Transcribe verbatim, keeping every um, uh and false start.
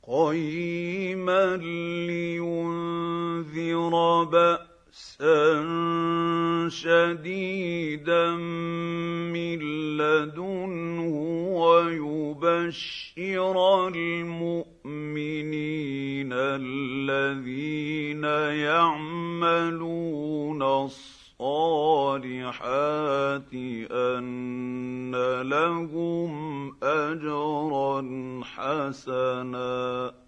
قيما لينذر بأسا شديدا من لدنه ويبشر المؤمنين الذين يعملون الصالحات أن لهم أجرا حسنا.